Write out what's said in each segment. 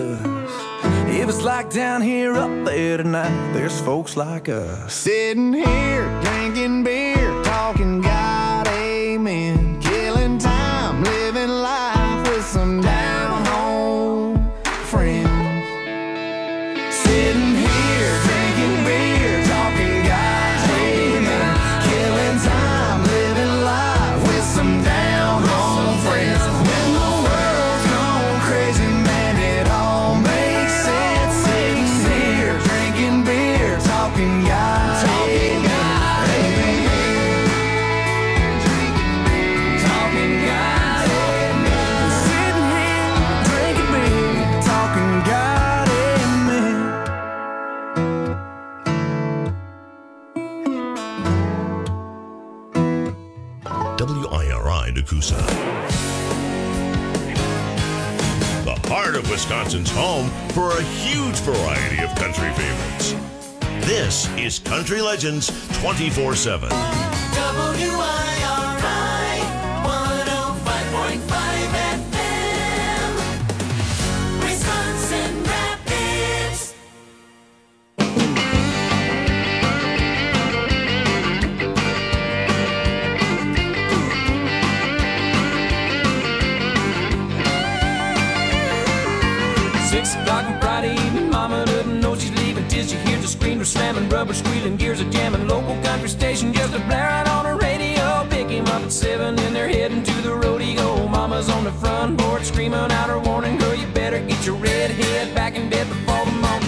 us. If it's like down here, up there tonight, there's folks like us. Sitting here, drinking beer, talking God, amen. Killing time, living life with some down-home friends. Sitting here, drinking beer, talking God, amen. Killing time, living life with some down-home friends. When the world's gone crazy, man, it all makes sense. Sitting here, drinking beer, talking God, amen. Talking God, amen. Sitting here, drinking beer, talking God, amen. WIRI Nakusa. The heart of Wisconsin's home for a huge variety of country favorites. This is Country Legends 24/7. WIRI 105.5 FM, Wisconsin Rapids. O'clock on Friday evening, mama doesn't know she's leaving till she hears the screamer slamming, rubber squealing, gears are jamming, local country station just a blaring on the radio. Pick him up at 7 and they're heading to the rodeo. Mama's on the front porch screaming out her warning, girl, you better get your red head back in bed before the morning.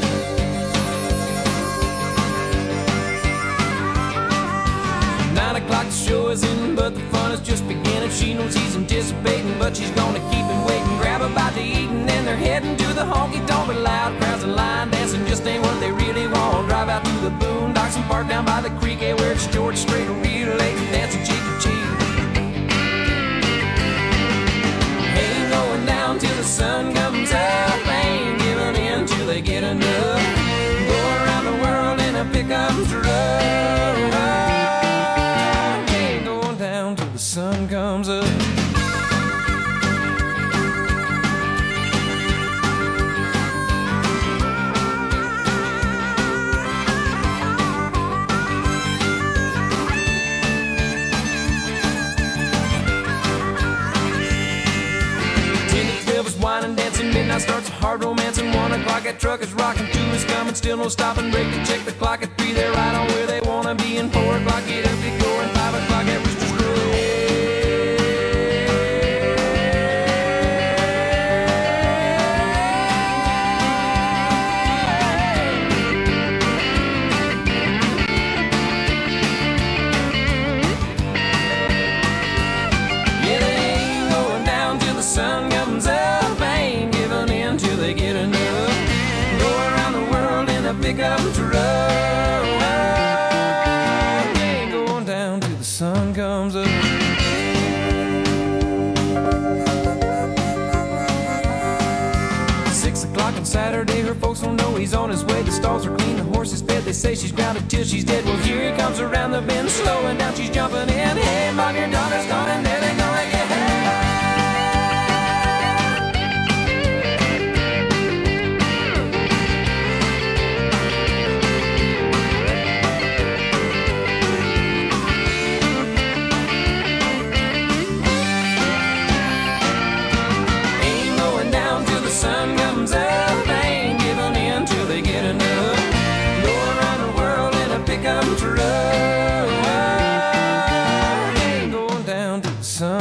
O'clock, the show is in, but the fun is just beginning. She knows he's anticipating, but she's gonna keep him waiting. Grab a bite to eat, and then they're heading to the honky-tonk. But loud crowds and line dancing just ain't what they really want. Drive out through the boondocks and park down by the creek, yeah, where it's George Strait, real late and dancing cheek to cheek. Ain't going down till the sun comes up, ain't giving in till they get enough. Go around the world in a pickup truck. The sun comes up. Wine dancing, midnight starts a hard romance, and 1 o'clock that truck is rocking, 2 is coming, still no stopping, break to check the clock at 3, they're right on where they wanna be, and 4 o'clock get up, they go, and 5 o'clock at Rooster's Crow. Yeah, they ain't going down till the sun comes up, ain't giving in till they get enough. Go around the world in a pickup truck. Ain't going down till the sun comes up. On Saturday, her folks don't know he's on his way. The stalls are clean, the horse is fed. They say she's grounded till she's dead. Well, here he comes around the bend, slowing down, she's jumping in. Hey, mom, your daughter's gone, and there they go again. Ain't going down till the sun comes up, ain't giving in till they get enough. Go around the world in a pickup truck. Ain't going down till the sun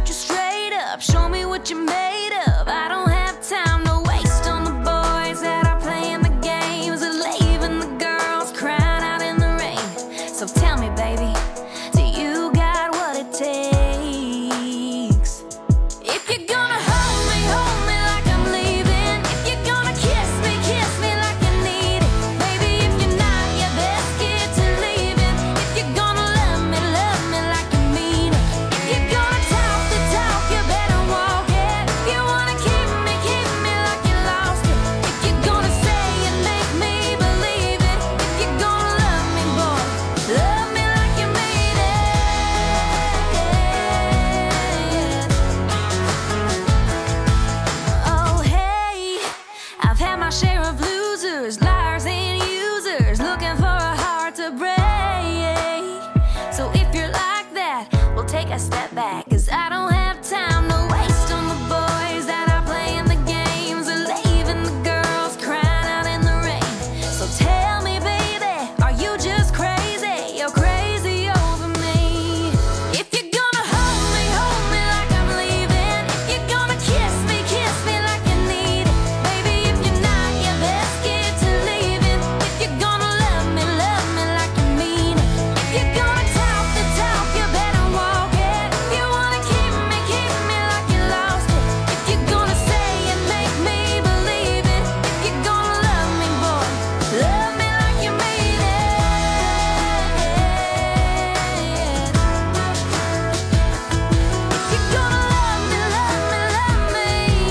shoot you straight up, show me what you're made of. I don't have time to waste on the boys that are playing the games and leaving the girls crying out in the rain. So tell me, baby, do you got what it takes? If you're gonna hold me like I'm leaving. If you're gonna kiss me like you need it. Baby, if you're not, you best get to leaving. If you're gonna love me like you mean it. If you're gonna talk the talk, you better walk it. If you wanna keep me like you lost it. If you're gonna say and make me believe it. If you're gonna love me, boy, love me like you mean it. Oh, hey, I've had my share of losers, liars and users, looking for a heart to break. So if you're like that, we'll take a step back, 'cause I don't have time to waste on the boys that are playing the games and leaving the girls crying out in the rain. So tell me, baby, are you just crazy? You're crazy over me. If you're gonna hold me like I'm leaving. If you're gonna kiss me like you need it. Baby, if you're not, you best get to leaving. If you're gonna love me like you mean it. If you're gonna talk the talk, you better walk it. If you wanna keep me like you lost it. If you're gonna say and make me believe it. If you're gonna love me, boy, love me like you mean it. If you're gonna love me, love me.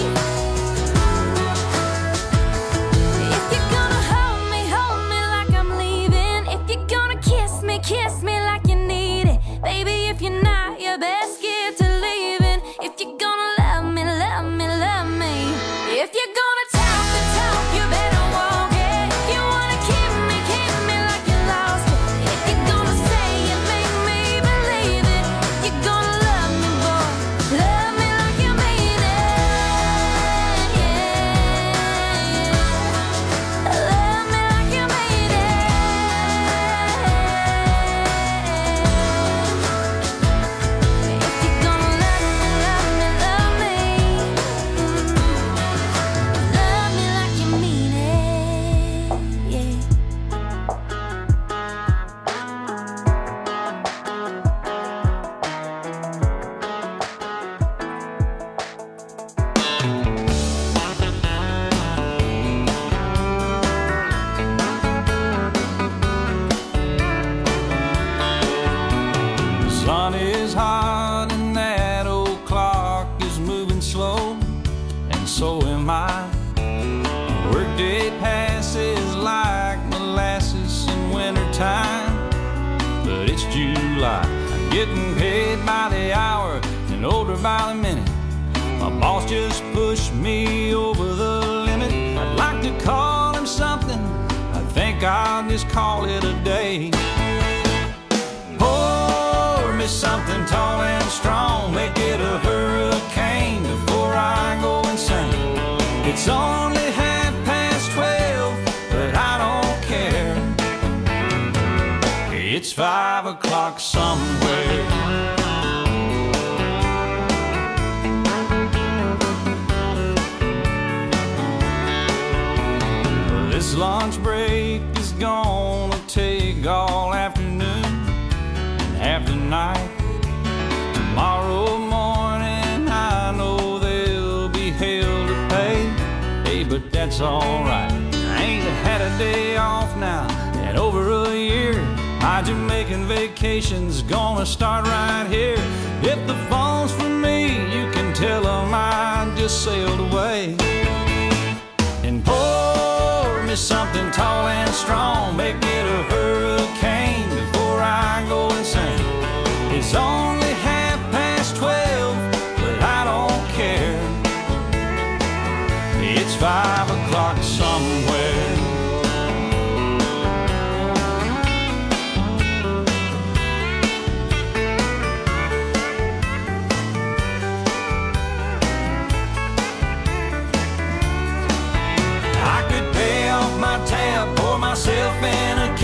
If you're gonna hold me like I'm leaving. If you're gonna kiss me like you need it. Baby, if you're not, you best get to leaving. If you're gonna love me, love me. If you're gonna talk the talk, you better walk it. If you wanna keep me like you lost it. If you're gonna say and make me believe it. If you're gonna love me, boy, love me like you mean it. Love me like you mean it. If you're gonna love me, love me. Love me like you mean it. Yeah. The sun is hot and that old clock is moving slow, and so am I. Workday passes like molasses in wintertime, but it's July. I'm getting paid by the hour and older by the minute. My boss just pushed me over the limit. I'd like to call him something. I think I'll just call it a day. Pour me something tall and strong, make it a hurricane before I go insane. It's only 12:30, but I don't care. It's 5 o'clock somewhere. This lunch break is gonna take all afternoon and half the night. Tomorrow morning I know there'll be hell to pay. Hey, but that's alright. I ain't had a day off now in over a year. My Jamaican vacation's gonna start right here. If the phone's for me, you can tell them I just sailed away. And pour me something tall and strong, make it a hurricane before I go insane. It's only 12:30, but I don't care. It's 5 o'clock somewhere. I could pay off my tab, pour myself in a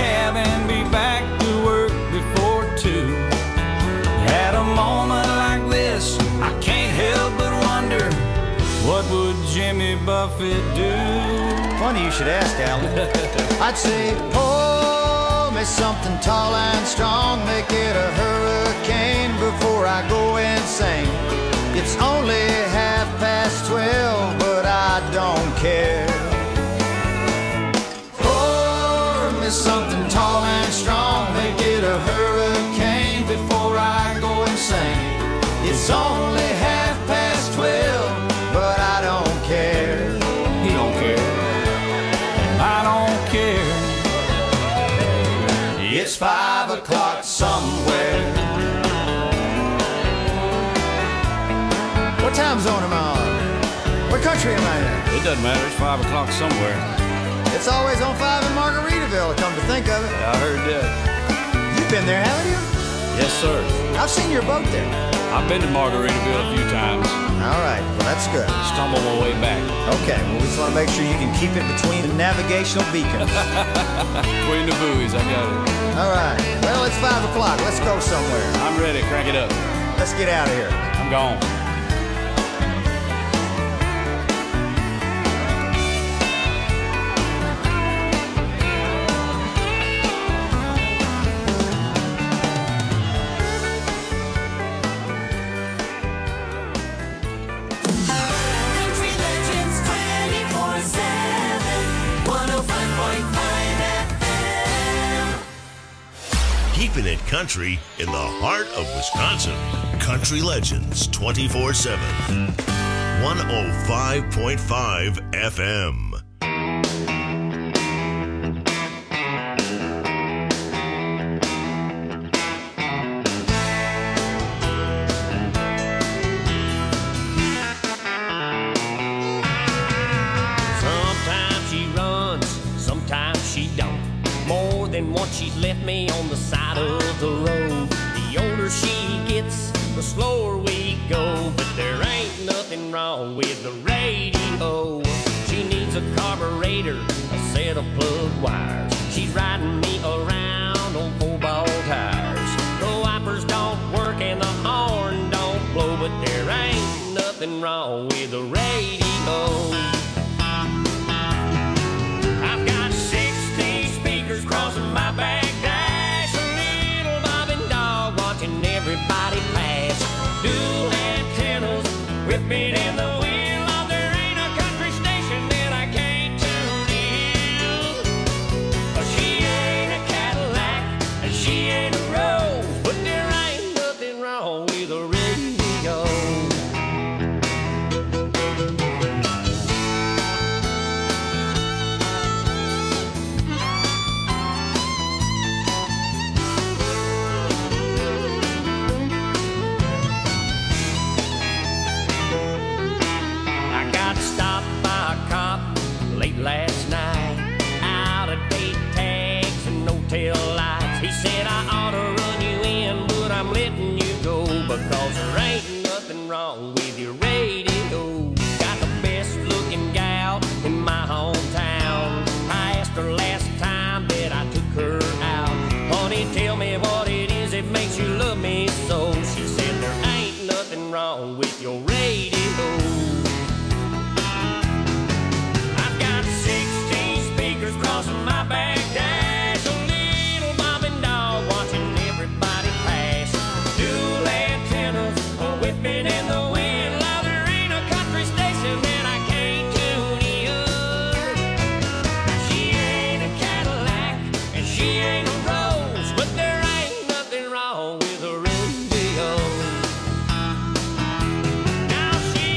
Jimmy Buffett do? Funny you should ask, Alan. I'd say, pour me something tall and strong, make it a hurricane before I go insane. It's only 12:30, but I don't care. Pour me something tall and strong, make it a hurricane before I go insane. It's only 12:30, but I don't care. He don't care. I don't care. It's 5 o'clock somewhere. What time zone am I on? What country am I in? It doesn't matter. It's 5 o'clock somewhere. It's always on 5 in Margaritaville, come to think of it. I heard that. You've been there, haven't you? Yes, sir. I've seen your boat there. I've been to Margaritaville a few times. All right, well, that's good. Stumbled my way back. Okay, well, we just want to make sure you can keep it between the navigational beacons. Between the buoys, I got it. All right, well, it's 5 o'clock. Let's go somewhere. I'm ready. Crank it up. Let's get out of here. I'm gone. Country Legends 24/7, 105.5 FM. Keeping it country in the heart of Wisconsin. Country Legends 24/7. 105.5 FM. Sometimes she runs, sometimes she don't. More than once she's left me on the side of the road. The older she gets, the slower we go. But there ain't nothing wrong with the radio. She needs a carburetor, a set of plug wires. She's riding me around on 4-ball tires. The wipers don't work and the horn don't blow. But there ain't nothing wrong with the radio. I've got 60 speakers crossing my back dash. A little bobbing dog watching everybody pass. Dual antennas whipping in the wind. Oh, there ain't a country station that I can't tune in. She ain't a Cadillac and she ain't a Rose, but there ain't nothing wrong with the radio. I got stopped by a cop late last night, out of date tags and no tail lights. He said I ought to run you in, but I'm letting you go because there ain't nothing wrong with your radio. Got the best looking gal in my hometown. I asked her last time that I took her out, honey, tell me what it is that makes you love me so. She said there ain't nothing wrong with your radio. I've got 16 speakers crossing my back dash. A little bobbing dog watching everybody pass. Dual antennas whipping in the wind. Now there ain't a country station that I can't tune in. She ain't a Cadillac and she ain't a Rose, but there ain't nothing wrong with the radio. Now she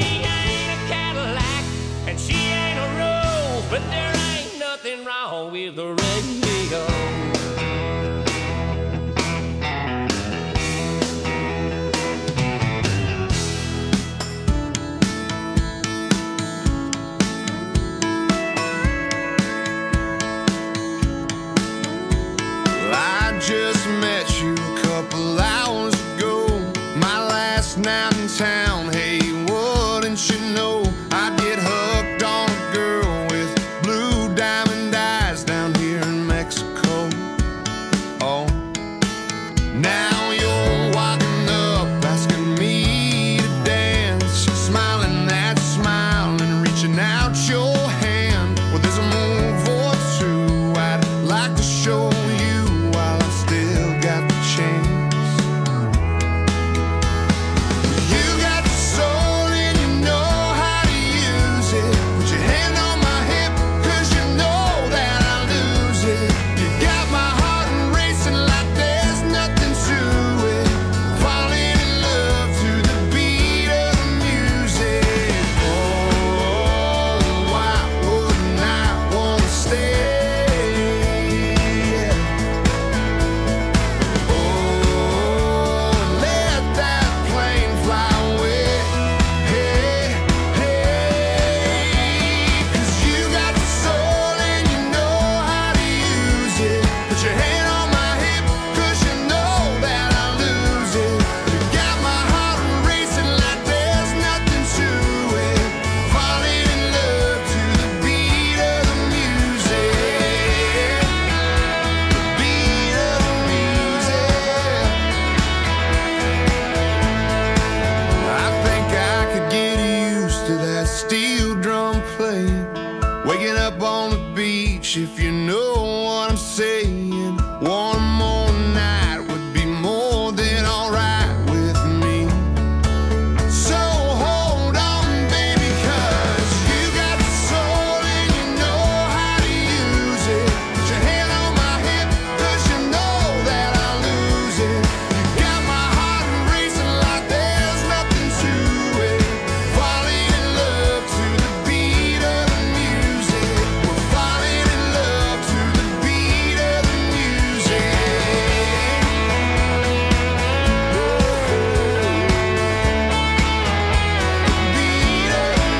wish, if you know what I'm saying, one more night would be more than alright with me. So hold on, baby, 'cause you got the soul and you know how to use it. Put your hand on my hip, 'cause you know that I'll lose it. You got my heart racing like there's nothing to it. Falling in love to the beat of the music. We're falling in love to the beat of the music. Beat of the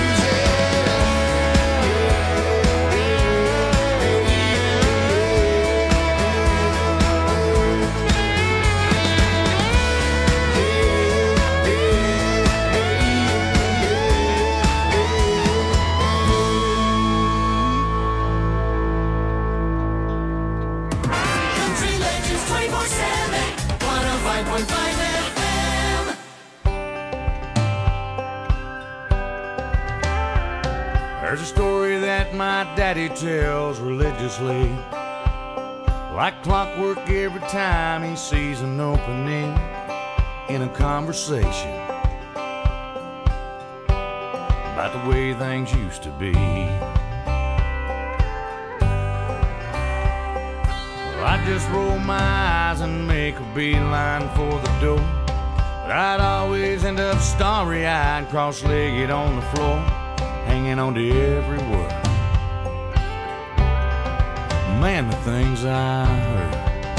Country Legends 24/7, 105.5 FM. There's a story that my daddy tells religiously, like clockwork every time he sees an opening in a conversation about the way things used to be. Well, I just roll my eyes and make a beeline for the door, but I'd always end up starry-eyed, cross-legged on the floor, hanging on to every word. Man, the things I heard.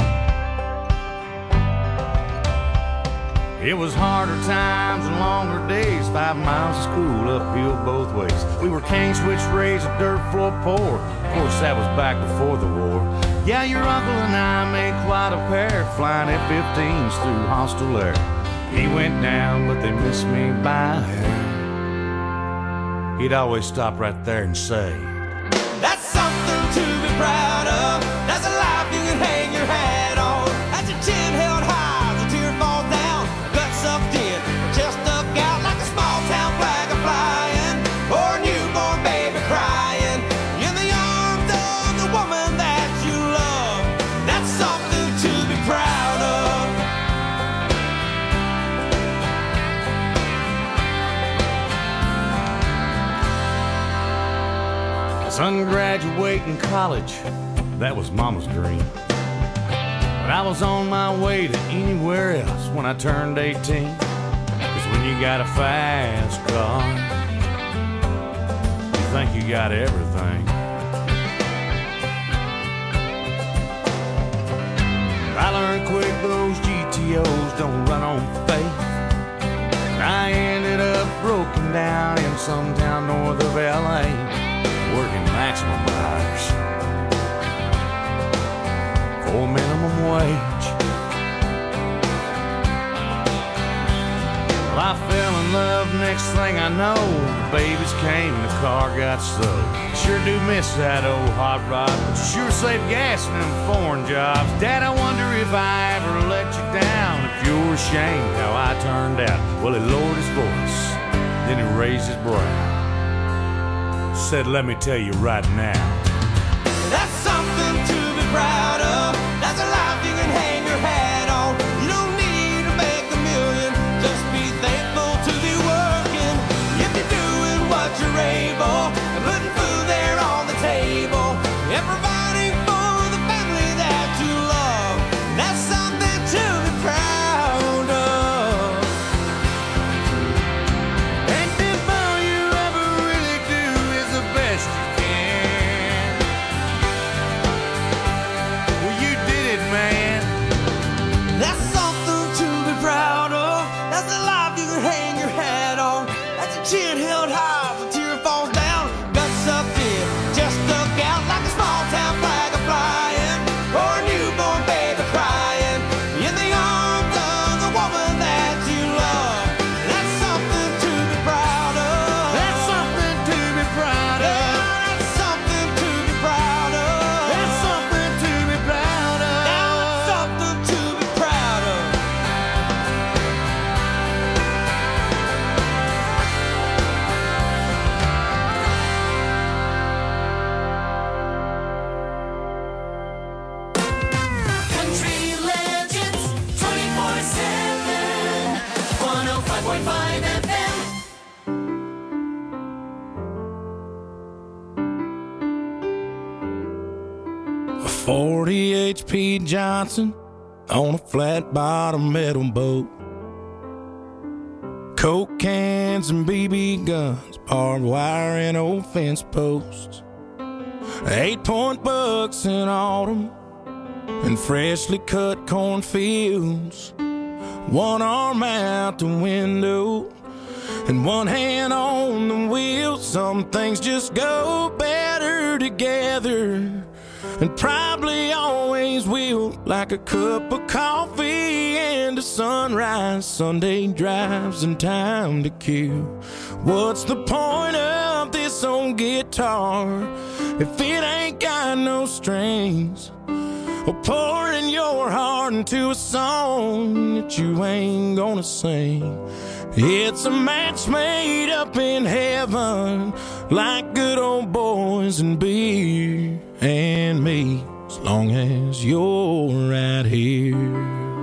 It was harder times and longer days, 5 miles of school uphill both ways. We were cane switch raised, a dirt floor poor. Of course, that was back before the war. Yeah, your uncle and I made quite a pair, flying F-15s through hostile air. He went down, but they missed me by a hair. He'd always stop right there and say, That's something to be proud of. That's a life you can hang your hat on. That's your chin held high as a tear falls down. Gut sucked in, chest stuck out like a small town flag a flying, or a newborn baby crying in the arms of the woman that you love. That's something to be proud of. son, graduating college, that was mama's dream. But I was on my way to anywhere else when I turned 18. 'Cause when you got a fast car, you think you got everything. I learned quick those GTOs don't run on faith. And I ended up broken down in some town north of LA, working maximum hours for minimum wage. Well, I fell in love, next thing I know, the babies came and the car got sold. Sure do miss that old hot rod, but you sure save gas in them foreign jobs. Dad, I wonder if I ever let you down, if you're ashamed how I turned out. Well, he lowered his voice, then he raised his brow, said, let me tell you right now, That's something to be proud of. That's a life you can hang your hat on. You don't need to make a million. Just be thankful to be working. If you're doing what you're able and putting food there on the table and providing for the family that you love, that's something to be proud of. and if all you ever really do is the best you can, 40 H.P. Johnson on a flat-bottom metal boat. Coke cans and BB guns, barbed wire and old fence posts. 8-point bucks in autumn and freshly cut cornfields. One arm out the window and one hand on the wheel. Some things just go better together, and probably always will, like a cup of coffee and a sunrise, Sunday drives and time to kill. What's the point of this old guitar if it ain't got no strings? Or pouring your heart into a song that you ain't gonna sing. It's a match made up in heaven, like good old boys and beer and me, as long as you're right here.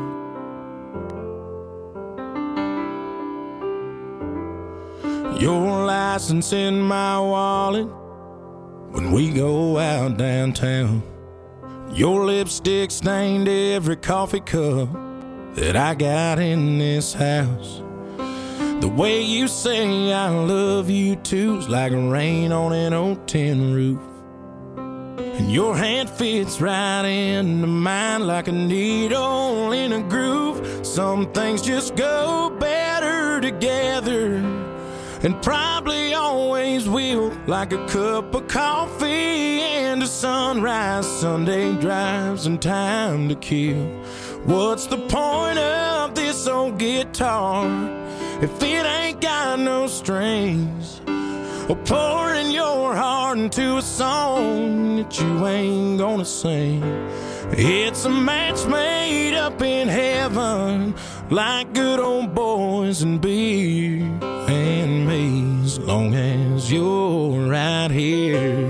Your license in my wallet when we go out downtown. Your lipstick stained every coffee cup that I got in this house. The way you say I love you too's like rain on an old tin roof. And your hand fits right into mine like a needle in a groove. Some things just go better together, and probably always will, like a cup of coffee and a sunrise, Sunday drives and time to kill. What's the point of this old guitar if it ain't got no strings? Or pouring your heart into a song that you ain't gonna sing. It's a match made up in heaven, like good old boys and beer and me, as long as you're right here.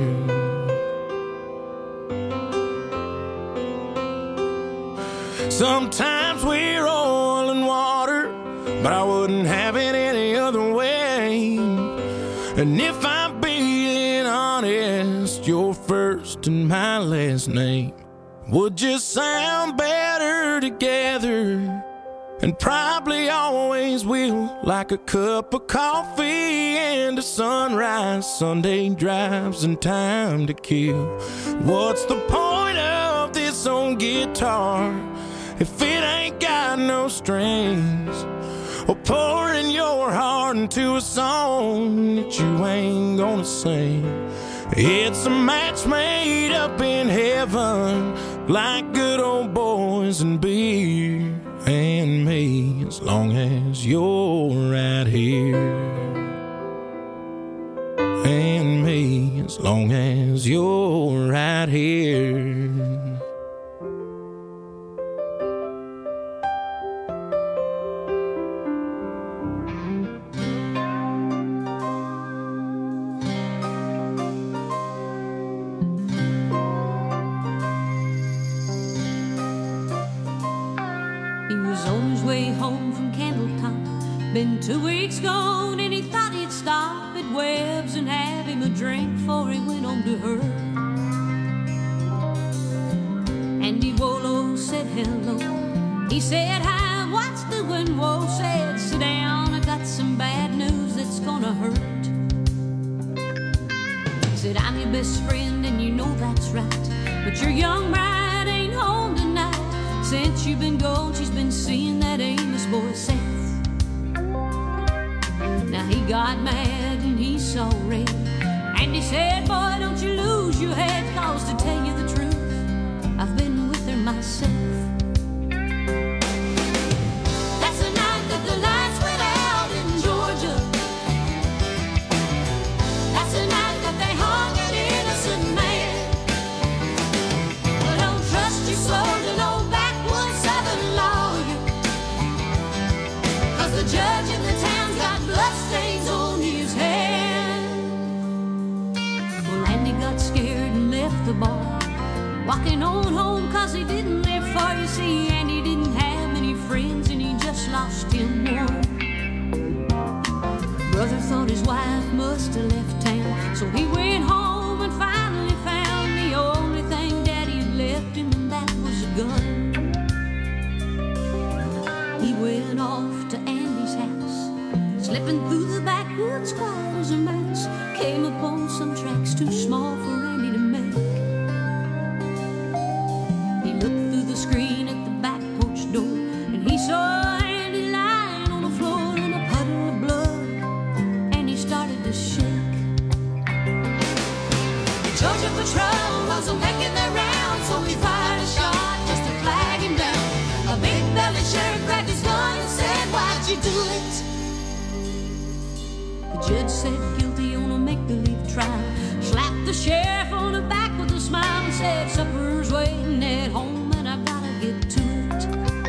Sometimes we're oil and water, but I wouldn't have it any other way. And if I'm being honest, your first and my last name would just sound better together, and probably always will, like a cup of coffee and a sunrise, Sunday drives and time to kill. What's the point of this old guitar if it ain't got no strings? Or pouring your heart into a song that you ain't gonna sing. It's a match made up in heaven, like good old boys and beer and me, as long as you're right here. And me, as long as you're right here. Been 2 weeks gone and he thought he'd stop at Webb's and have him a drink before he went on to her. Andy Wolo said hello. He said hi, what's doing? Whoa, said sit down, I got some bad news that's gonna hurt. Said I'm your best friend and you know that's right, but your young bride ain't home tonight. Since you've been gone, she's been seeing that Amos boy Seth. Now he got mad and he saw red, and he said, boy, don't you lose your head, cause to tell you the truth, I've been with her myself. That's the night that the lights went out in Georgia. That's the night that they hung an innocent man. Well, don't trust your soul to no backwoods Southern lawyer, cause the judge in the town's got bloodstains on his hand. Well, Andy got scared and left the bar, walking on home cause he didn't live far. You see, Andy didn't have many friends and he just lost him one. Brother thought his wife must have left town, so he went home and finally found the only thing Daddy had left him. Tramping through the backwoods quiet as a mouse, came upon some tracks too small for Randy to make. He looked through the screen at the back porch door, and he saw Randy lying on the floor in a puddle of blood, and he started to shake. The Georgia Patrol was making their rounds, so he fired a shot just to flag him down. A big belly sheriff grabbed his gun and said, "Why'd you do it?" The judge said guilty on a make-believe trial, slapped the sheriff on the back with a smile and said, "Supper's waiting at home and I gotta get to it."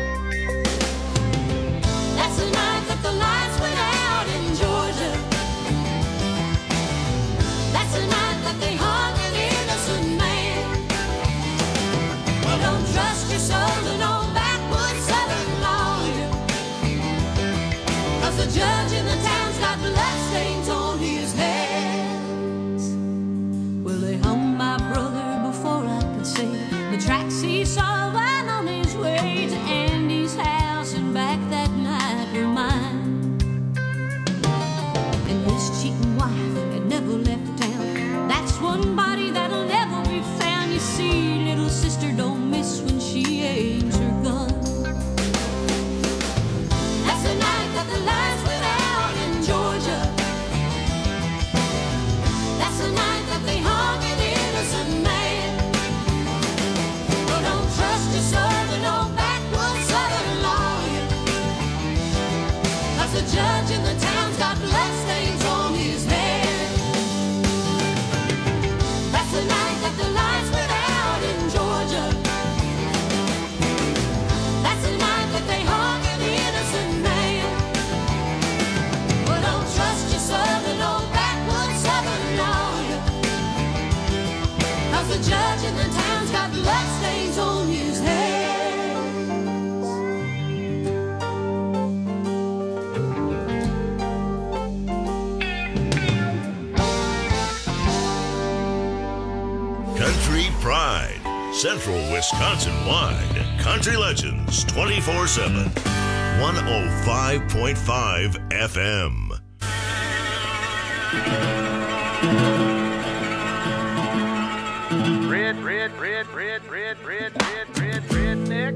That's the night that the lights went out in Georgia. That's the night that they hung an innocent man. Well, don't trust your soul to no backwoods southern lawyer, 'cause the judge in the town's got bloodstains on his hands. Well, they hung my brother before I could say the tracks he saw while on his way to Andy's house and back that night were mine. And his cheating wife had never left town. That's one body that'll never be found. You see, little sister don't miss when she aims her gun. That's the night that the lights went out in Georgia. That's the night that they hung an innocent man. Well, don't trust your soul to no backwoods southern lawyer, 'cause the judge in the town's got bloodstains on his hands. That's the night that the lights went out in Georgia. That's the night that they hung an innocent man. Well, don't trust your soul to no backwoods southern lawyer, 'cause the judge in the town's got bloodstains on his hands. Country Pride, Central Wisconsin-wide. Country Legends 24/7. 105.5 FM. Redneck.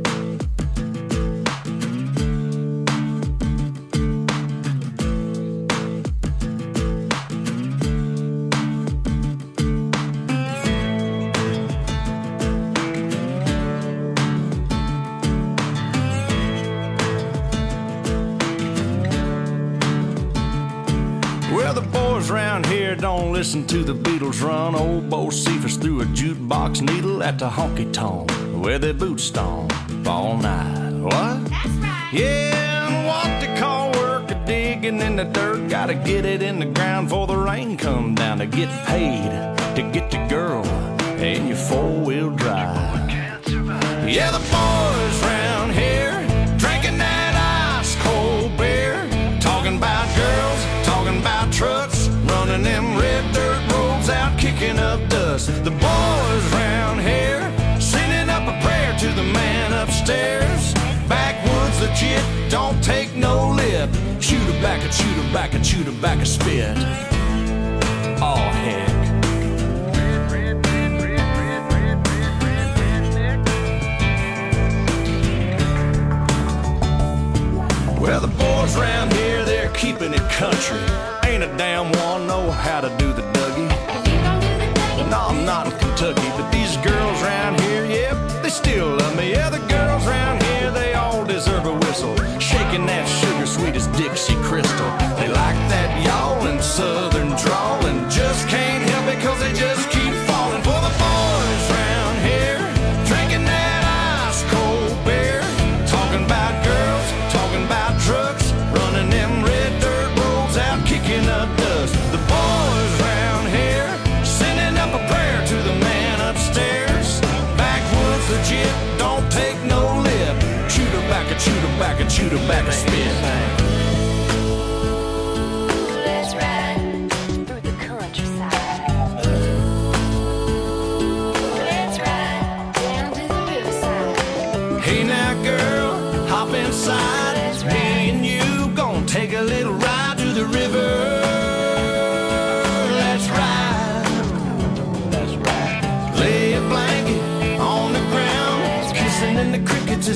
Well, the boys round here don't listen to the Beatles run. Old Bo Cephas threw a jukebox needle at the honky-tonk where their boots stomp all night. What? That's right. Yeah, and what they call work a digging in the dirt. Gotta get it in the ground before the rain come down to get paid to get your girl in your four-wheel drive. Yeah, the boys round here drinking that ice-cold beer, talking about girls, talking about trucks, running them red dirt roads out, kicking up dust. The boys round here sending up a prayer to the man upstairs. Backwoods legit, don't take no lip. Shoot her back and shoot her back and shoot her back a spit. Oh, heck. Well, the boys round here, they're keeping it country. Ain't a damn one know how to do the Dougie. No, I'm not in Kentucky, but these girls round here, yep, they still love me. Yeah, the girls round here, they all deserve a whistle. Shaking that sugar sweet as Dixie Crystal. They like that yawling southern drawl and just can't help it 'cause they just keep falling for the boys round here, drinking that ice-cold beer, talking about girls, talking about trucks, running them red dirt roads out, kicking up dust. The boys round here sending up a prayer to the man upstairs. Backwoods legit, don't take no lip. Shoot her back and shoot her back and shoot her back a spit.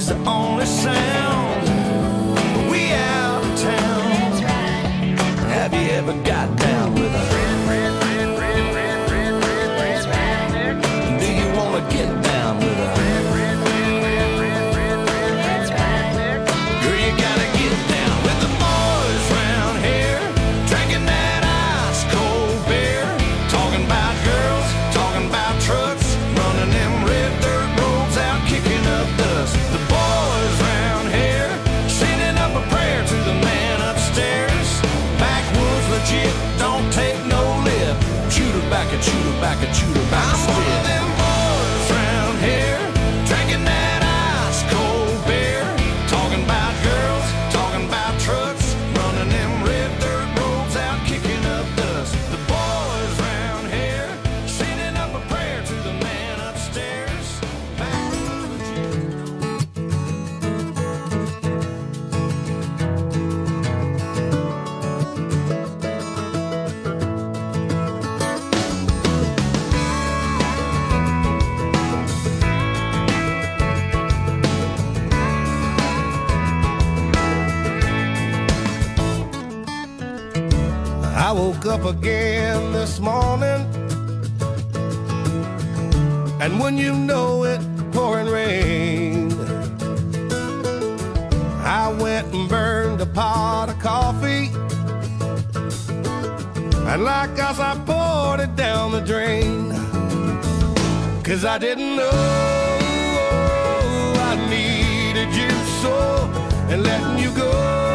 is the only sound. We out of town. Have you ever got down with a do you wanna get down with a girl, you gotta get down with the boys round here, drinking that ice cold beer, talking about girls, talking about trucks, running them red dirt roads out, kicking up dust. The boys round here, sending up a prayer to the man upstairs. Backwoods legit, don't take no lip. Shoot her back and shoot her back and shoot her back. I'm one of them boys round here, drinking that ice cold beer, talking about girls, talking about trucks, running them red dirt roads out, kicking up dust. The boys round here, sending up a prayer to the man upstairs. Backwoods I woke up again this morning, and when you know it, pouring rain. I went and burned a pot of coffee, and like us I poured it down the drain. 'Cause I didn't know I needed you so, and letting you go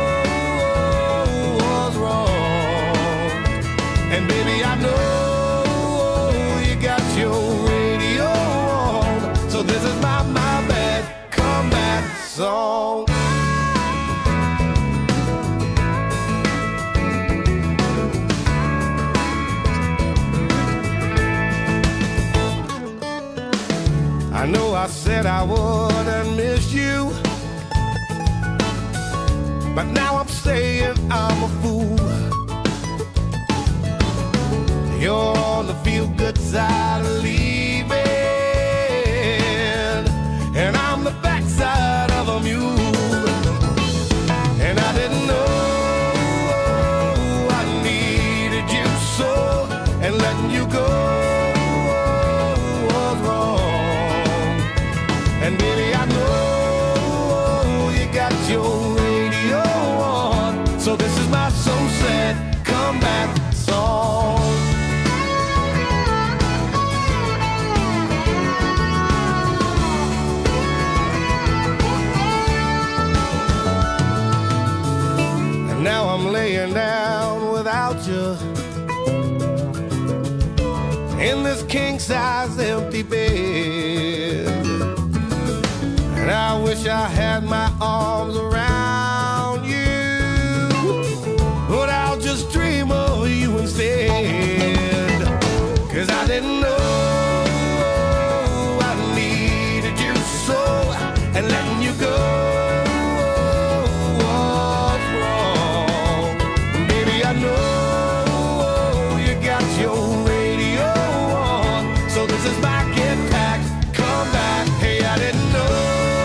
was wrong. And baby, I know you got your radio on, so this is my bad comeback song. I know I said I wouldn't miss you, but now I'm saying I'm a fool. You're on the feel-good side of leaving, and I'm the backside of a mule. And I didn't know I needed you so, and letting you go was wrong. And baby, I know you got your radio on, so this is my so sad comeback song. Now I'm laying down without you in this king-size empty bed, and I wish I had my arms around you, but I'll just dream of you instead. 'Cause I didn't know I needed you so, and letting you go was wrong. Baby, I know you got your radio on, so this is my get back, come back. Hey, I didn't know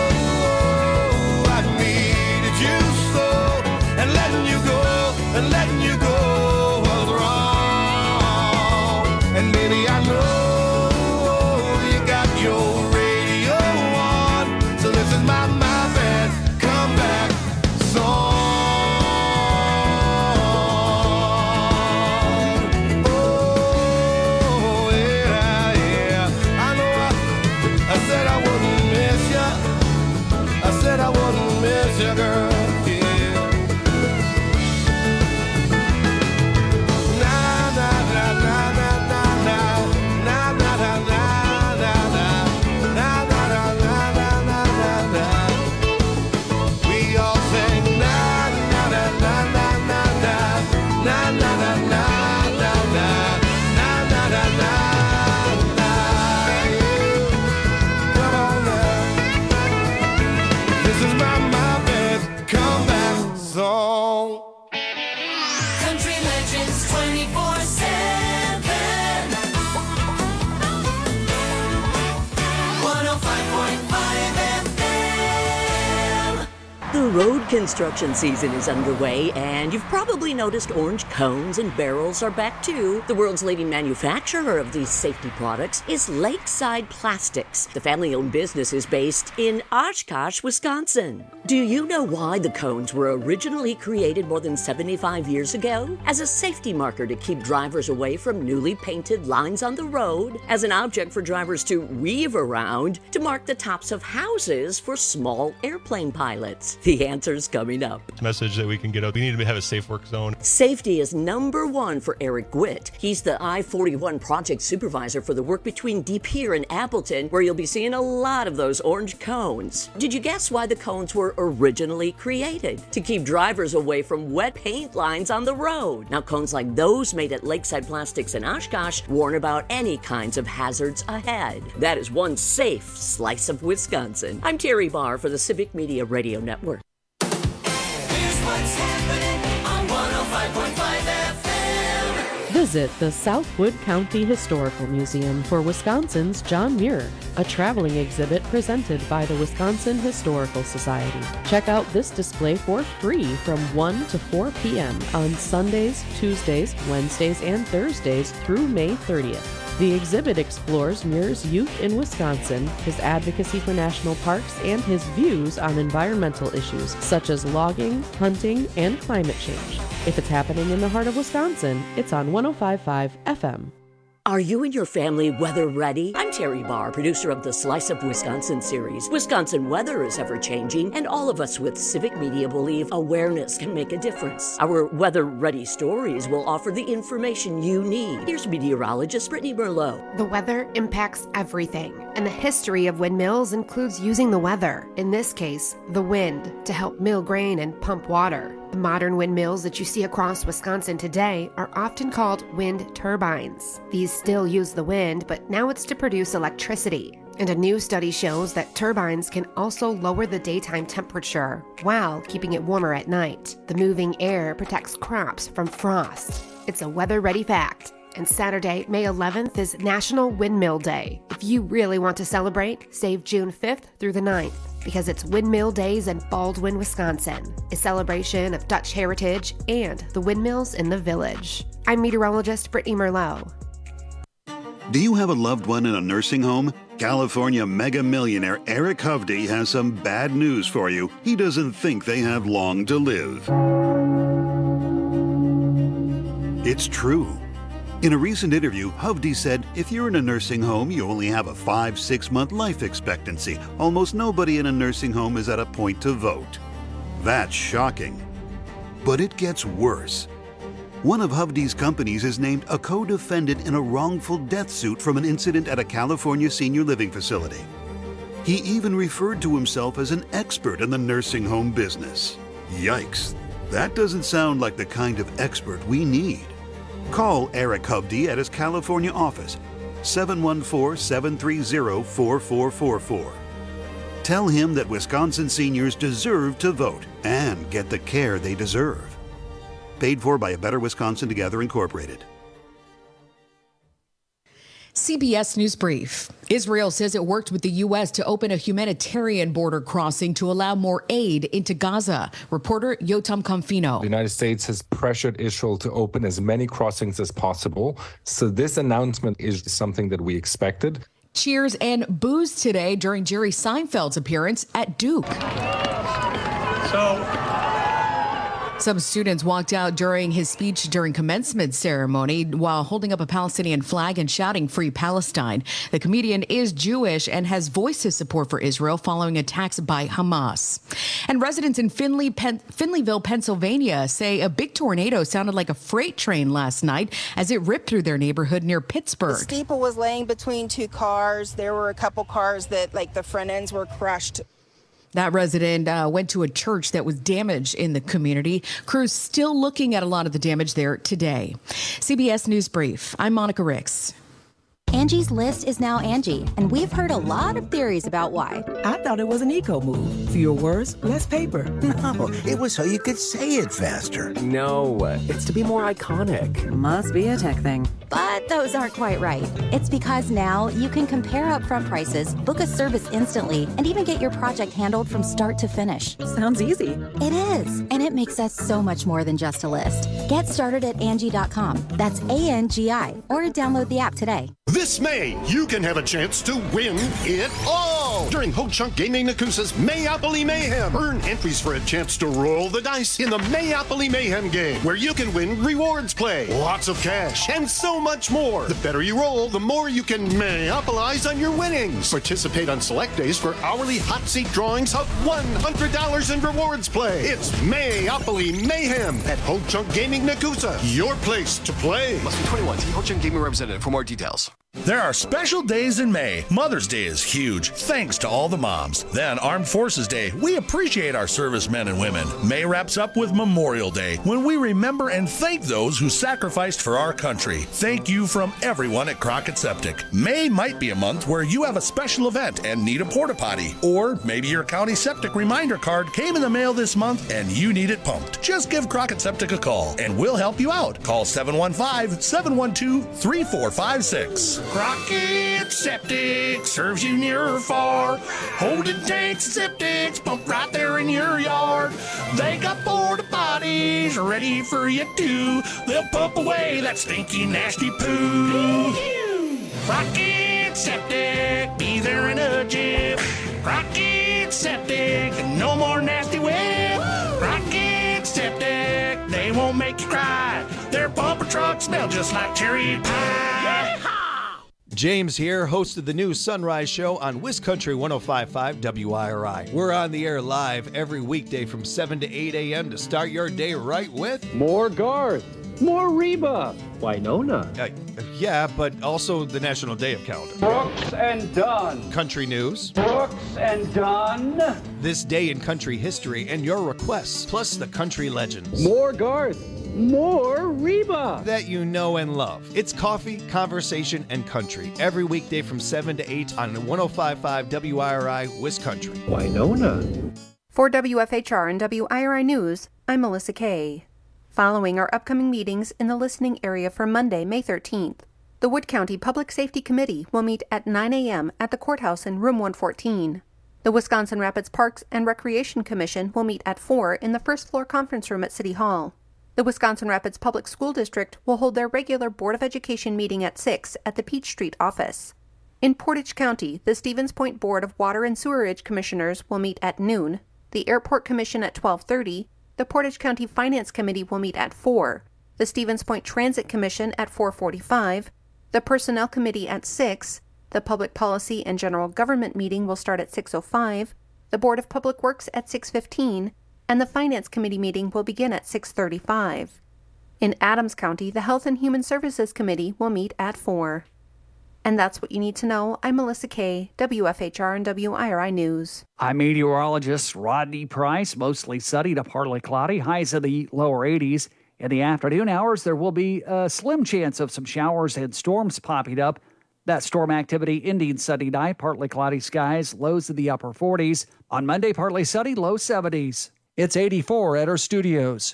I needed you so, and letting you go was wrong. And baby, I know you got your radio on, so this is my bad comeback song. Oh yeah, yeah. I know I said I wouldn't miss you. I said I wouldn't miss you, girl. Yeah. Na na na na na na na na na na na na na na na na na na. We all sing na na na na na na na na na na na na na na na na. Come on now. This is my bad comeback song. Country Legends 24/7. 105.5 FM. road construction season is underway, and you've probably noticed orange cones and barrels are back too. The world's leading manufacturer of these safety products is Lakeside Plastics. The family-owned business is based in Oshkosh, Wisconsin. Do you know why the cones were originally created more than 75 years ago? As a safety marker to keep drivers away from newly painted lines on the road, as an object for drivers to weave around, to mark the tops of houses for small airplane pilots. The answer's coming up. Message that we can get out. We need to have a safe work zone. Safety is number one for Eric Gwitt. He's the I-41 project supervisor for the work between De Pere and Appleton, where you'll be seeing a lot of those orange cones. Did you guess why the cones were originally created? To keep drivers away from wet paint lines on the road. Now, cones like those made at Lakeside Plastics in Oshkosh warn about any kinds of hazards ahead. That is one safe slice of Wisconsin. I'm Terry Barr for the Civic Media Radio Network. Here's what's happening on 105.5 FM. Visit the Southwood County Historical Museum for Wisconsin's John Muir, a traveling exhibit presented by the Wisconsin Historical Society. Check out this display for free from 1 to 4 p.m. on Sundays, Tuesdays, Wednesdays, and Thursdays through May 30th. The exhibit explores Muir's youth in Wisconsin, his advocacy for national parks, and his views on environmental issues such as logging, hunting, and climate change. If it's happening in the heart of Wisconsin, it's on 105.5 FM. Are you and your family weather ready? I'm Terry Barr, producer of the Slice of Wisconsin series. Wisconsin weather is ever changing, and all of us with Civic Media believe awareness can make a difference. Our weather ready stories will offer the information you need. Here's meteorologist Brittany Merlot. The weather impacts everything, and the history of windmills includes using the weather, in this case, the wind, to help mill grain and pump water. The modern windmills that you see across Wisconsin today are often called wind turbines. These still use the wind, but now it's to produce electricity. And a new study shows that turbines can also lower the daytime temperature while keeping it warmer at night. The moving air protects crops from frost. It's a weather-ready fact. And Saturday, May 11th is National Windmill Day. If you really want to celebrate, save June 5th through the 9th, because it's Windmill Days in Baldwin, Wisconsin, a celebration of Dutch heritage and the windmills in the village. I'm meteorologist Brittany Merlot. Do you have a loved one in a nursing home? California mega millionaire Eric Hovde has some bad news for you. He doesn't think they have long to live. It's true. In a recent interview, Hovde said, if you're in a nursing home, you only have a 5-6 month life expectancy. Almost nobody in a nursing home is at a point to vote. That's shocking. But it gets worse. One of Hovde's companies is named a co-defendant in a wrongful death suit from an incident at a California senior living facility. He even referred to himself as an expert in the nursing home business. Yikes. That doesn't sound like the kind of expert we need. Call Eric Hovde at his California office, 714-730-4444. Tell him that Wisconsin seniors deserve to vote and get the care they deserve. Paid for by A Better Wisconsin Together Incorporated. CBS News Brief. Israel says it worked with the U.S. to open a humanitarian border crossing to allow more aid into Gaza. Reporter Yotam Confino. The United States has pressured Israel to open as many crossings as possible. So this announcement is something that we expected. Cheers and boos today during Jerry Seinfeld's appearance at Duke. Some students walked out during his speech during commencement ceremony while holding up a Palestinian flag and shouting "Free Palestine." The comedian is Jewish and has voiced his support for Israel following attacks by Hamas. And residents in Finleyville, Pennsylvania say a big tornado sounded like a freight train last night as it ripped through their neighborhood near Pittsburgh. The steeple was laying between two cars. There were a couple cars that, like, the front ends were crushed. That resident went to a church that was damaged in the community. Crews still looking at a lot of the damage there today. CBS News Brief. I'm Monica Ricks. Angie's List is now Angie, and we've heard a lot of theories about why. I thought it was an eco move. Fewer words, less paper. No, it was so you could say it faster. No, it's to be more iconic. Must be a tech thing. But those aren't quite right. It's because now you can compare upfront prices, book a service instantly, and even get your project handled from start to finish. Sounds easy. It is, and it makes us so much more than just a list. Get started at Angie.com. That's ANGI, or download the app today. This May, you can have a chance to win it all during Ho Chunk Gaming Nakusa's Mayopoly Mayhem. Earn entries for a chance to roll the dice in the Mayopoly Mayhem game, where you can win rewards play, lots of cash, and so much more. The better you roll, the more you can Mayopolize on your winnings. Participate on select days for hourly hot seat drawings of $100 in rewards play. It's Mayopoly Mayhem at Ho Chunk Gaming Nakusa, your place to play. Must be 21. See Ho Chunk Gaming representative for more details. There are special days in May. Mother's Day is huge, thanks to all the moms. Then Armed Forces Day. We appreciate our servicemen and women. May wraps up with Memorial Day, when we remember and thank those who sacrificed for our country. Thank you from everyone at Crockett Septic. May might be a month where you have a special event and need a porta potty. Or maybe your county septic reminder card came in the mail this month and you need it pumped. Just give Crockett Septic a call and we'll help you out. Call 715-712-3456. Crockett Septic serves you near or far. Holding tanks and septics pumped right there in your yard. They got porta potties ready for you too. They'll pump away that stinky, nasty poo. Crockett Septic, be there in a jiff. Crockett Septic, no more nasty whip. Crockett Septic, they won't make you cry. Their pumper trucks smell just like cherry pie. James here, host of the new Sunrise Show on WisCountry 105.5 WIRI. We're on the air live every weekday from 7 to 8 a.m. to start your day right with more Garth, more Reba, Winona. Yeah, but also the National Day of Calendar. Brooks and Dunn. Country news. Brooks and Dunn. This day in country history and your requests, plus the country legends. More Garth. More Reba that you know and love. It's coffee, conversation, and country every weekday from 7 to 8 on 105.5 WIRI WisCountry. Winona. For WFHR and WIRI News, I'm Melissa Kay. Following our upcoming meetings in the listening area for Monday, May 13th, the Wood County Public Safety Committee will meet at 9 a.m. at the courthouse in Room 114. The Wisconsin Rapids Parks and Recreation Commission will meet at 4 in the first floor conference room at City Hall. The Wisconsin Rapids Public School District will hold their regular Board of Education meeting at 6 at the Peach Street office. In Portage County, the Stevens Point Board of Water and Sewerage Commissioners will meet at noon, the Airport Commission at 12:30, the Portage County Finance Committee will meet at 4, the Stevens Point Transit Commission at 4:45, the Personnel Committee at 6, the Public Policy and General Government meeting will start at 6:05, the Board of Public Works at 6:15, and the Finance Committee meeting will begin at 6:35. In Adams County, the Health and Human Services Committee will meet at 4. And that's what you need to know. I'm Melissa Kay, WFHR and WIRI News. I'm meteorologist Rodney Price. Mostly sunny to partly cloudy, highs in the lower 80s. In the afternoon hours, there will be a slim chance of some showers and storms popping up. That storm activity ending Sunday night, partly cloudy skies, lows in the upper 40s. On Monday, partly sunny, low 70s. It's 84 at our studios.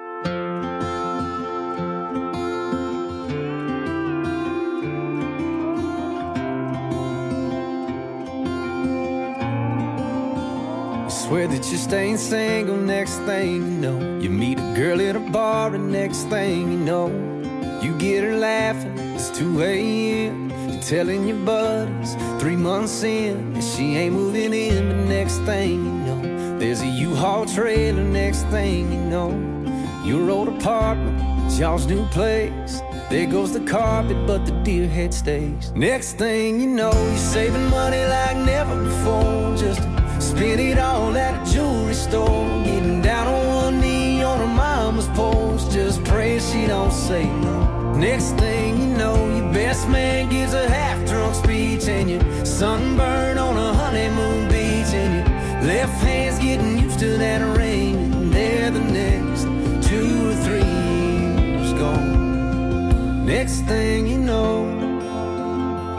Swear that you're staying single, next thing you know, you meet a girl at a bar, and next thing you know, you get her laughing, it's 2 a.m. You're telling your buddies 3 months in, and she ain't moving in, but next thing you know, there's a U-Haul trailer, next thing you know, your old apartment, it's y'all's new place. There goes the carpet, but the deer head stays. Next thing you know, you're saving money like never before, just to spend it all at a jewelry store. Getting down on one knee on her mama's porch, just pray she don't say no. Next thing you know, your best man gives a half-drunk speech, and you're sunburned on a honeymoon beach, and your left hand's getting used to that rain, and there the next 2 or 3 years gone. Next thing you know,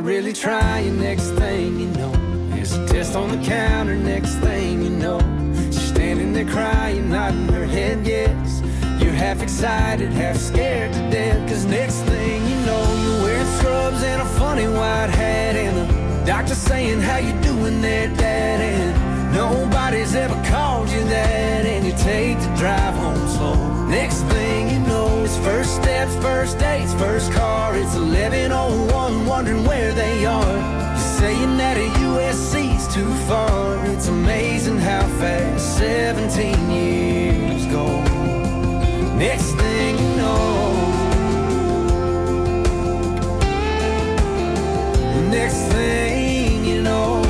really trying. Next thing you know, there's a test on the counter. Next thing you know, she's standing there crying, nodding her head yes. You're half excited, half scared to death. Cause next thing you know, you're wearing scrubs and a funny white hat, and the doctor saying, how you doing there, Dad? And nobody's ever called you that, and you take the drive home slow. Next thing you know, it's first steps, first dates, first car. It's 11:01, wondering where they are. You're saying that a USC's too far. It's amazing how fast 17 years go. Next thing you know, next thing you know,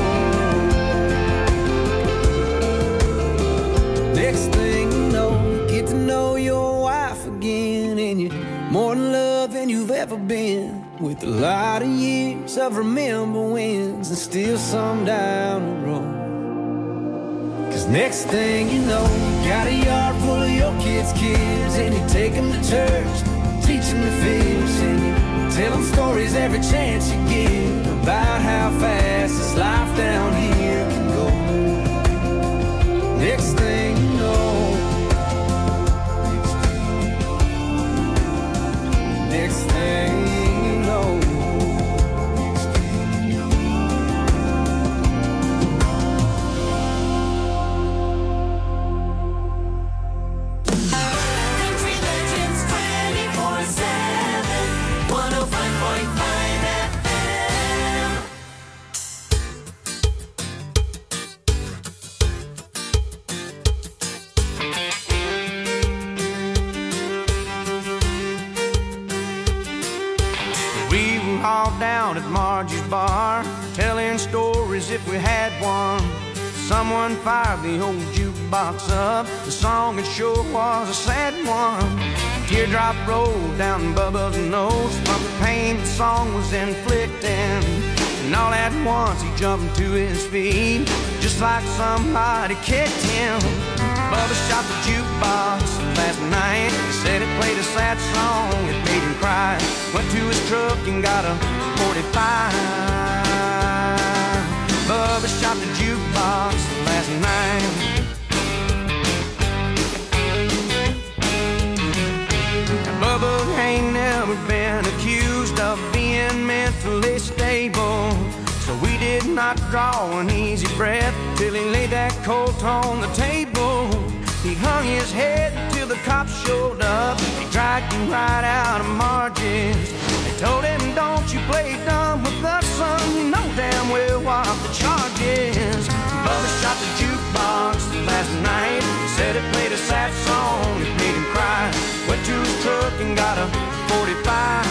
next thing you know, get to know your wife again, and you're more in love than you've ever been, with a lot of years of remember wins and still some down the road. Cause next thing you know, you got a yard full of your kids' kids, and you take them to church, teach them to fish, and you tell them stories every chance you get about how fast this life down here can go. Next thing you know, next thing you know. Down at Margie's bar, telling stories if we had one. Someone fired the old jukebox up. The song it sure was a sad one. A teardrop rolled down Bubba's nose from the pain the song was inflicting. And all at once he jumped to his feet, just like somebody kicked him. Bubba shot the jukebox last night. He said it played a sad song, it made him cry. Went to his truck and got a 45. Bubba shot the jukebox last night. Bubba ain't never been accused of being mentally stable, so we did not draw an easy breath till he laid that Colt on the table. He hung his head till the cops showed up. They dragged him right out of Margie's. They told him, don't you play dumb with us, son. You know damn well what the charge is. Bubba shot the jukebox last night. Said it played a sad song, it made him cry. Went to his truck and got a 45.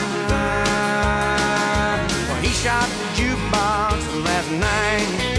Well, he shot the jukebox last night.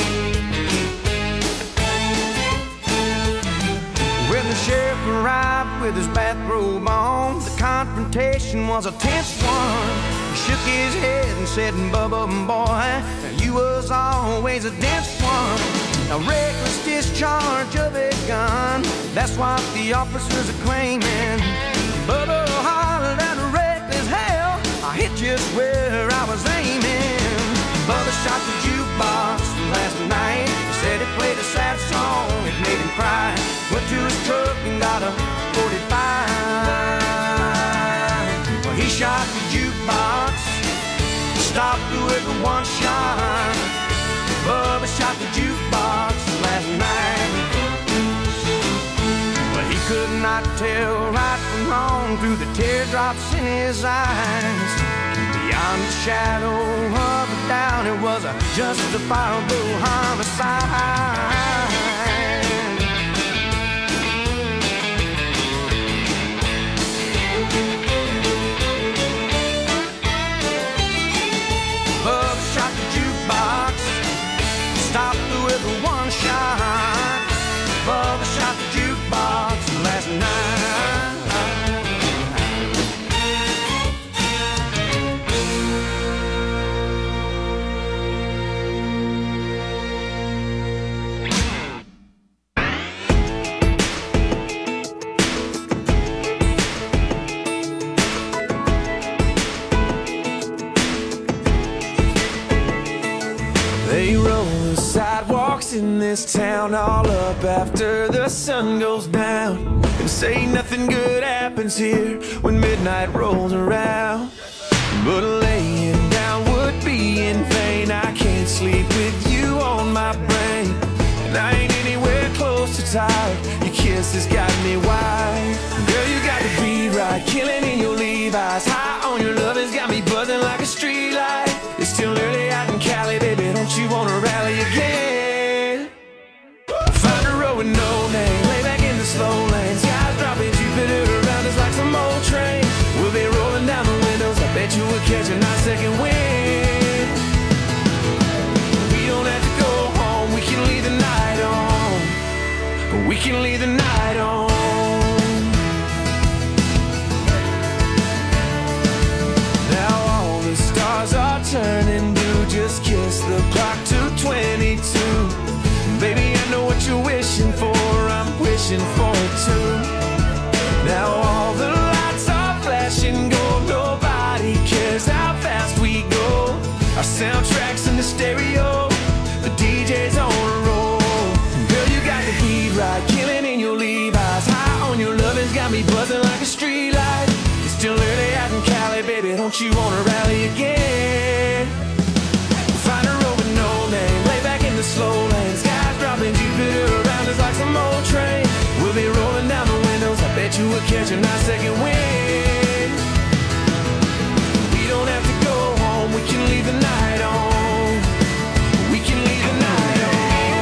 When the sheriff arrived with his bathrobe on, the confrontation was a tense one. He shook his head and said, Bubba, boy, you was always a dense one. A reckless discharge of a gun, that's what the officers are claiming. Bubba hollered at a reckless hell, I hit just where I was aiming. Bubba shot the jukebox last night. Said it played a sad song, it made him cry. Went to his truck and got a 45. Well, he shot the jukebox, stopped with one shot. Bubba shot the jukebox last night. Well, he could not tell right from wrong through the teardrops in his eyes. Beyond the shadow of a doubt, it was a justifiable homicide. Bubba shot the jukebox, stopped with one shot. Bubba shot the jukebox last night. this town all up after the sun goes down, and say nothing good happens here when midnight rolls around. But laying down would be in vain. I can't sleep with you on my brain, and I ain't anywhere close to tired. Your kiss has got me wired. Girl, you got the beat right, killing in your Levi's. High on your love has got me buzzing like a street light. It's still early out in Cali, baby, don't you wanna rally again? Find a road with no name, lay back in the slow lane. Skies dropping, Jupiter around us like some old train. We'll be rolling down the windows, I bet you we'll catch a nice second wind. We don't have to go home, we can leave the night on. We can leave the night on. Now all the stars are turning blue. Just kiss the clock to 22. Baby, I know what you're wishing for, I'm wishing for it too. Now all the lights are flashing gold. Nobody cares how fast we go. Our soundtrack's in the stereo, the DJ's on a roll. Girl, you got the beat right, killing in your Levi's. High on your lovin's got me buzzing like a street light. It's still early out in Cali, baby, don't you wanna rally again? Find a road with no name, lay back in the slow lane. Skies dropping, Jupiter around us like some old train. We'll be rolling down the windows, I bet you we'll catch a nice second wind. We don't have to go home, we can leave the night on. We can leave the night on.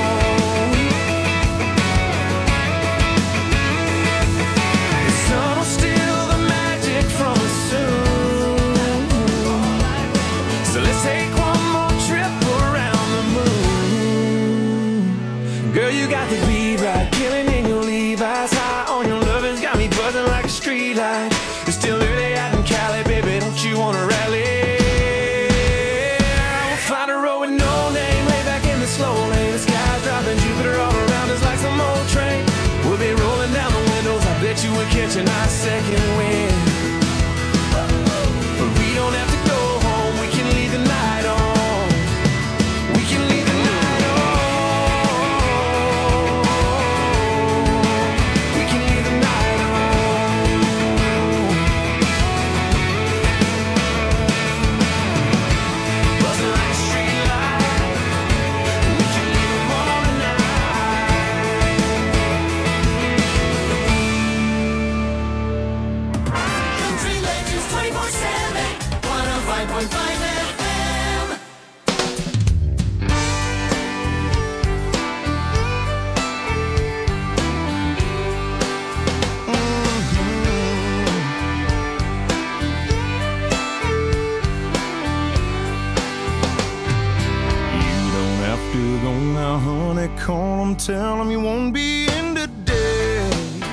The sun will steal the magic from us soon. So let's take one more trip around the moon. Girl, you got the beat right, killing in your Levi's. High on your lovin's got me buzzing like a street light. It's still early out in Cali, baby, don't you wanna rally? We'll find a road with no name, lay back in the slow lane. The sky's dropping, Jupiter all around us like some old train. We'll be rolling down the windows, I bet you we'll catch a nice second wind. But we don't have to go home, we can leave the night on. We can leave the night on. We can leave the night on. Buzzing like a street light. We can leave them all tonight. Country Legends 24/7, 105.5 FM. You don't have to go now, honey. Call 'em, tell 'em you won't be in today.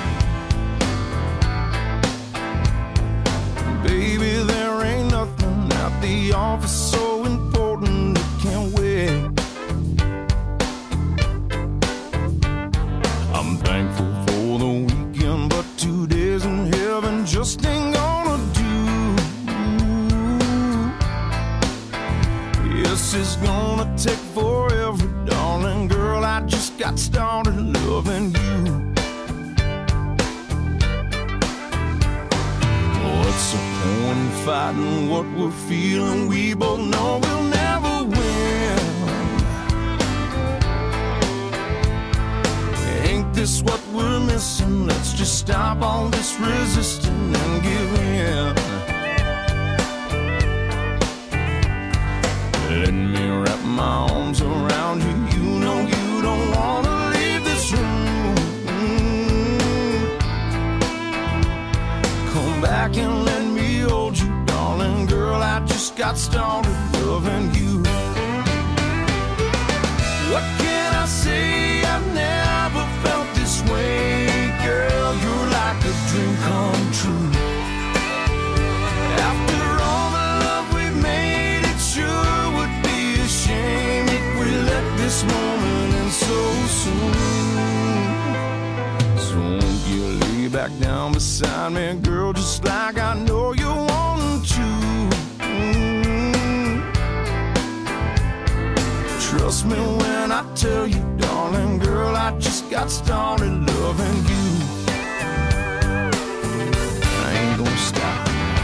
Baby, there ain't nothing at the office so important it can't wait. I'm thankful for the weekend, but 2 days in heaven just ain't gonna do. Yes, it's gonna take forever, darling girl. I just got started loving you. What's the point in fighting what we're feeling? We both know we'll never win. Ain't this what we're missing? Let's just stop all this resisting and give in. Let me wrap my arms around you. You know you don't wanna leave this room. Come back and let me hold you, darling girl. I just got started loving you. What can I say? I've never felt this way, girl. You're like a dream come true. After all the love we've made, it sure would be a shame if we let this moment end so soon. So won't you lay back down beside me, girl, just like I know you want to. Trust me when I tell you, darling. darling girl, I just got started loving you. I ain't gonna stop.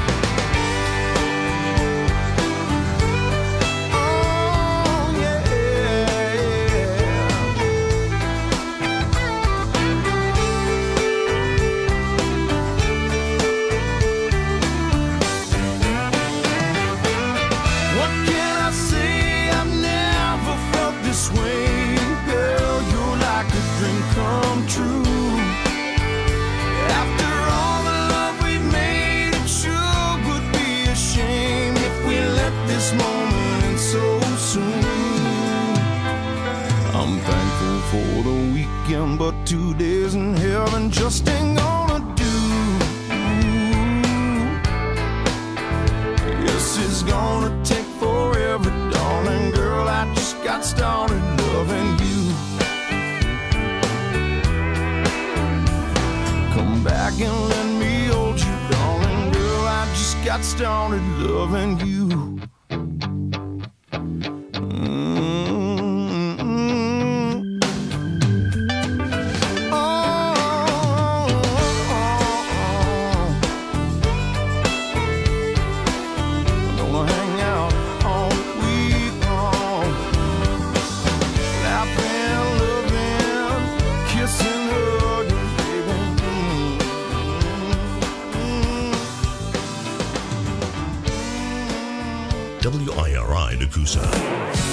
For the weekend, but 2 days in heaven just ain't gonna do. Yes, it's gonna take forever, darling girl, I just got started loving you. Come back and let me hold you, darling girl, I just got started loving you. WIRI Nakusa.